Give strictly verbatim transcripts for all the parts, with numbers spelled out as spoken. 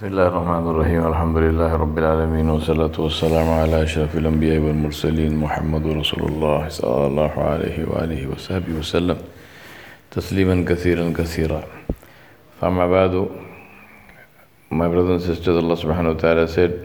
بسم الله الرحمن الرحيم الحمد لله رب العالمين والصلاة والسلام على أشرف الأنبياء والمرسلين محمد رسول الله صلى الله عليه وآله وصحبه وسلم تسليما كثيرا كثيرا. فأما بعد, my brothers and sisters, Allah subhanahu wa ta'ala said,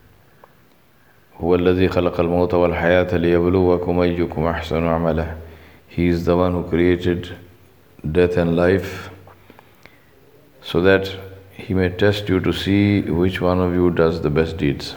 هو الذي خلق الموت والحياة ليبلوكم أيكم أحسن عملا. He is the one who created death and life so that He may test you to see which one of you does the best deeds.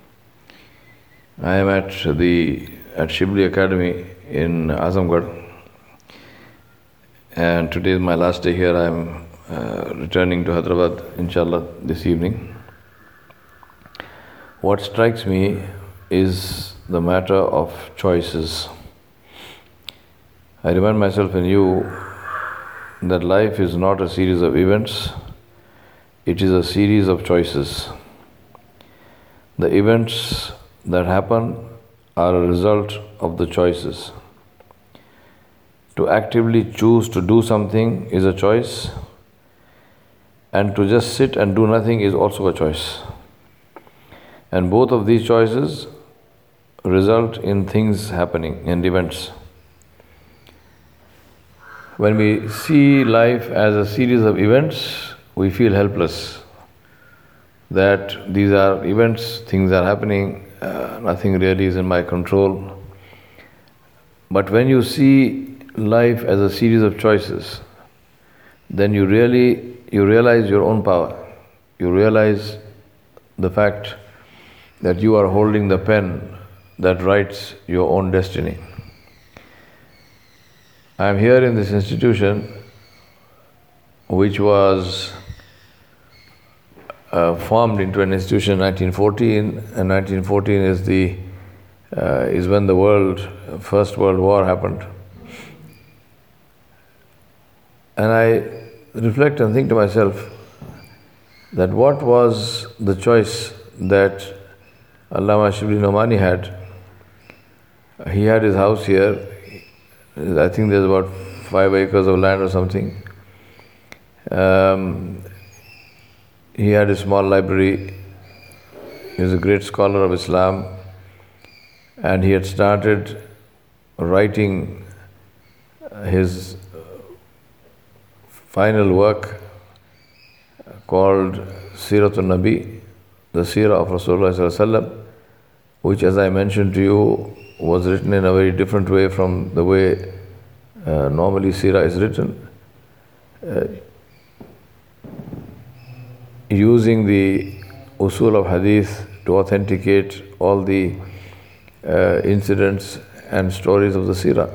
I am at the at Shibli Academy in Azamgarh, and today is my last day here. I am uh, returning to Hyderabad, inshallah, this evening. What strikes me is the matter of choices. I remind myself and you that life is not a series of events. It is a series of choices. The events that happen are a result of the choices. To actively choose to do something is a choice, and to just sit and do nothing is also a choice. And both of these choices result in things happening and events. When we see life as a series of events, we feel helpless, that these are events, things are happening, uh, nothing really is in my control. But when you see life as a series of choices, then you really, you realize your own power. You realize the fact that you are holding the pen that writes your own destiny. I am here in this institution, which was uh, formed into an institution in nineteen fourteen, and nineteen fourteen is the uh, is when the world first World War happened. And I reflect and think to myself that what was the choice that Allama Shibli Nomani had. He had his house here. I think there's about five acres of land or something. Um, he had a small library. He was a great scholar of Islam, and he had started writing his final work called Siratul Nabi, the Seerah of Rasulullah Sallallahu Alaihi Wasallam, which, as I mentioned to you, was written in a very different way from the way uh, normally Seerah is written. Uh, using the usul of hadith to authenticate all the uh, incidents and stories of the seerah.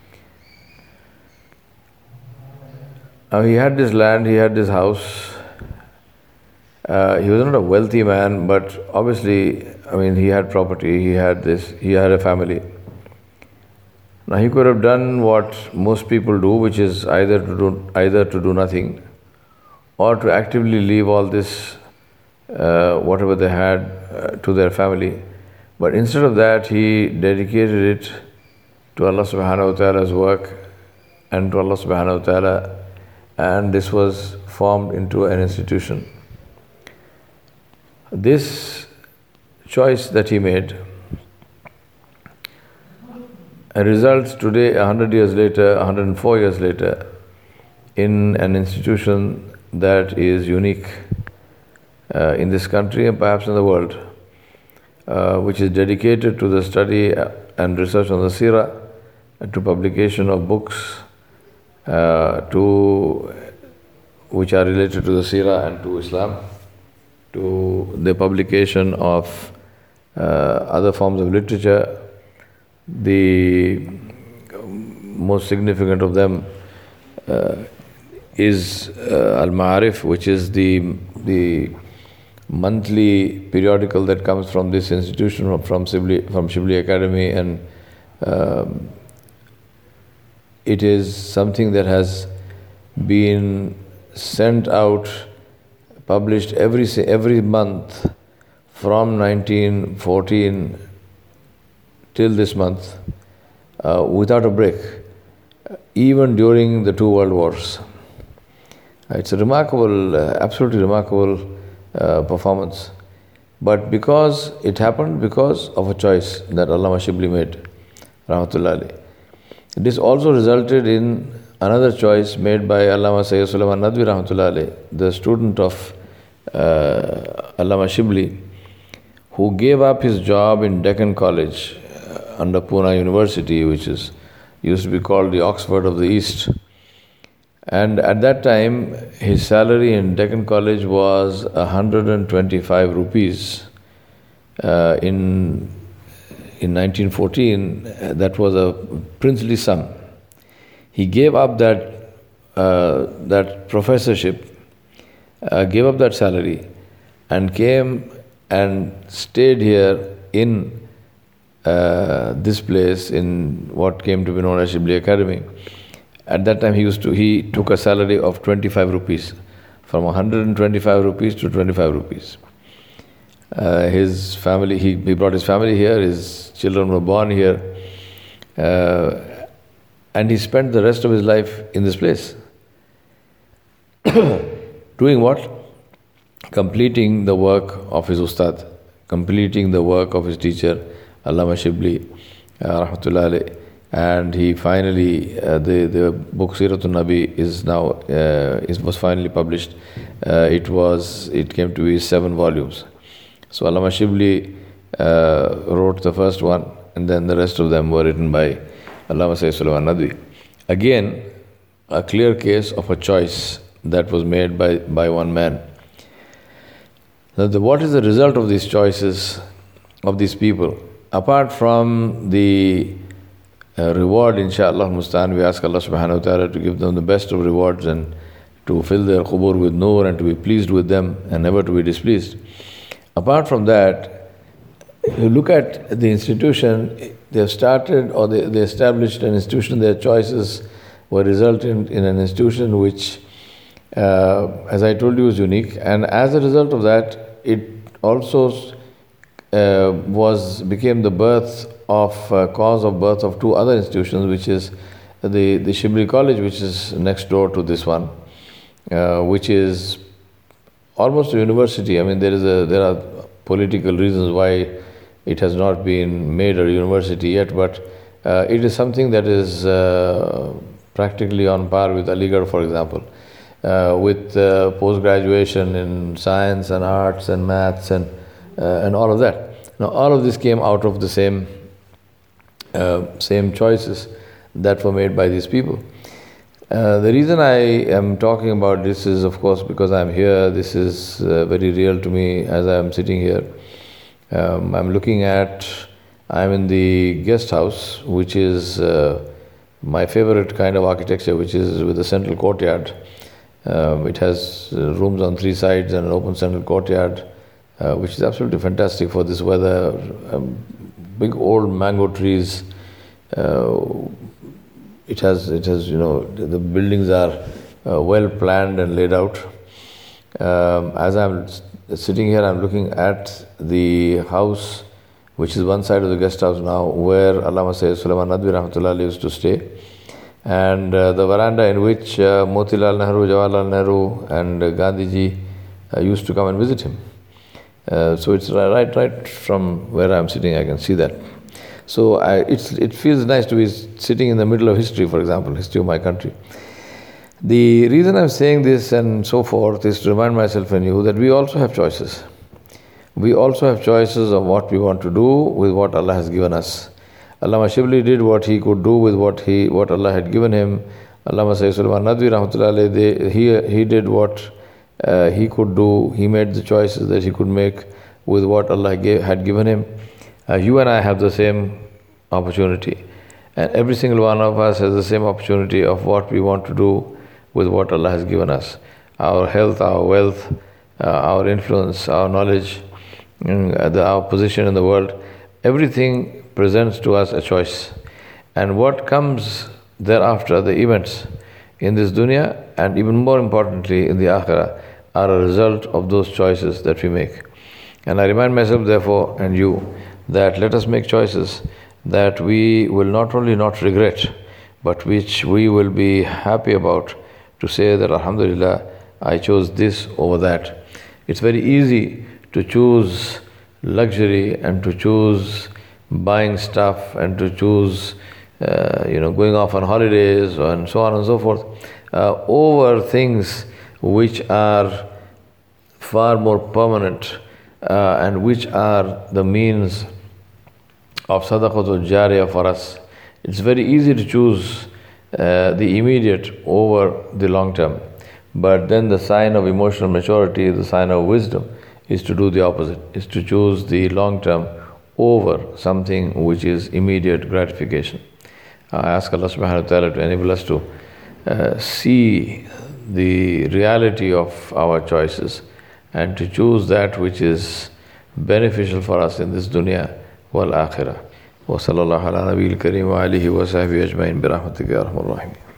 Now he had this land, he had this house. Uh, he was not a wealthy man, but obviously, I mean, he had property, he had this, he had a family. Now he could have done what most people do, which is either to do, either to do nothing, or to actively leave all this, uh, whatever they had, uh, to their family. But instead of that, he dedicated it to Allah subhanahu wa ta'ala's work and to Allah subhanahu wa ta'ala, and this was formed into an institution. This choice that he made results today, a hundred years later, a hundred and four years later, in an institution that is unique uh, in this country and perhaps in the world, uh, which is dedicated to the study and research on the seerah, and to publication of books uh, to which are related to the seerah and to Islam, to the publication of uh, other forms of literature. The most significant of them uh, is uh, Al-Ma'arif, which is the the monthly periodical that comes from this institution, from from Shibli, from Shibli Academy, and um, it is something that has been sent out, published every every month from nineteen fourteen till this month, uh, without a break, even during the two world wars. It's a remarkable, uh, absolutely remarkable uh, performance. But because it happened because of a choice that Allama Shibli made, rahmatullahi alayhi. This also resulted in another choice made by Allama Sayyid Sulaiman Nadwi, rahmatullahi alayhi, the student of uh, Allama Shibli, who gave up his job in Deccan College uh, under Pune University, which is used to be called the Oxford of the East. And at that time, his salary in Deccan College was one hundred twenty-five rupees. Uh, in in nineteen fourteen, uh, that was a princely sum. He gave up that uh, that professorship, uh, gave up that salary, and came and stayed here in uh, this place in what came to be known as Shibli Academy. At that time, he used to he took a salary of twenty-five rupees, from one hundred twenty-five rupees to twenty-five rupees. Uh, his family, he, he brought his family here. His children were born here, uh, and he spent the rest of his life in this place, doing what? Completing the work of his ustad, completing the work of his teacher, Allama Shibli, uh, rahmatullahi alayhi. And he finally, uh, the, the book Siratul Nabi is now, uh, is, was finally published. Uh, it was, it came to be seven volumes. So Allama Shibli uh, wrote the first one, and then the rest of them were written by Allama Sayyid Sulaiman Nadwi. Again, a clear case of a choice that was made by, by one man. Now, the, what is the result of these choices of these people? Apart from the Uh, reward, inshaAllah mustaan, we ask Allah subhanahu wa ta'ala to give them the best of rewards and to fill their qubur with nur and to be pleased with them and never to be displeased. Apart from that, you look at the institution, they have started or they, they established an institution, their choices were resulted in an institution which, uh, as I told you, is unique, and as a result of that, it also uh, was became the birth of uh, cause of birth of two other institutions, which is the, the Shibli College, which is next door to this one, uh, which is almost a university. I mean, there is a there are political reasons why it has not been made a university yet, but uh, it is something that is uh, practically on par with Aligarh, for example, uh, with uh, post-graduation in science and arts and maths and uh, and all of that. Now, all of this came out of the same Uh, same choices that were made by these people. Uh, the reason I am talking about this is, of course, because I'm here. This is uh, very real to me as I'm sitting here. Um, I'm looking at, I'm in the guest house, which is uh, my favorite kind of architecture, which is with a central courtyard. Um, it has uh, rooms on three sides and an open central courtyard, uh, which is absolutely fantastic for this weather. Um, Big old mango trees. Uh, it has, it has, you know, the, the buildings are uh, well planned and laid out. Um, as I'm sitting here, I'm looking at the house, which is one side of the guest house now, where Allama Sayyid Sulaiman Nadwi rahmatullah used to stay, and uh, the veranda in which uh, Motilal Nehru, Jawaharlal Nehru, and uh, Gandhiji uh, used to come and visit him. Uh, so it's right, right from where I'm sitting, I can see that. So I, it's, it feels nice to be sitting in the middle of history, for example, history of my country. The reason I'm saying this and so forth is to remind myself and you that we also have choices. We also have choices of what we want to do with what Allah has given us. Allama Shibli did what he could do with what he, what Allah had given him. Allama Sayyid Sulaiman Nadwi rahmatullah alayhi, he, he did what Uh, he could do, he made the choices that he could make with what Allah gave, had given him. Uh, you and I have the same opportunity, and every single one of us has the same opportunity of what we want to do with what Allah has given us. Our health, our wealth, uh, our influence, our knowledge, uh, the, our position in the world, everything presents to us a choice. And what comes thereafter, the events in this dunya, and even more importantly in the akhirah, are a result of those choices that we make. And I remind myself, therefore, and you, that let us make choices that we will not only not regret, but which we will be happy about, to say that Alhamdulillah, I chose this over that. It's very easy to choose luxury and to choose buying stuff and to choose, uh, you know, going off on holidays and so on and so forth, uh, over things which are far more permanent uh, and which are the means of sadaqatul jariyah for us. It's very easy to choose uh, the immediate over the long term. But then the sign of emotional maturity, the sign of wisdom, is to do the opposite, is to choose the long term over something which is immediate gratification. I ask Allah subhanahu wa ta'ala to enable us to uh, see the reality of our choices and to choose that which is beneficial for us in this dunya wal akhirah. Wa sallallahu ala nabiyil kareem wa alihi wa sahbihi ajma'in bi rahmatika ya arhamar rahimin.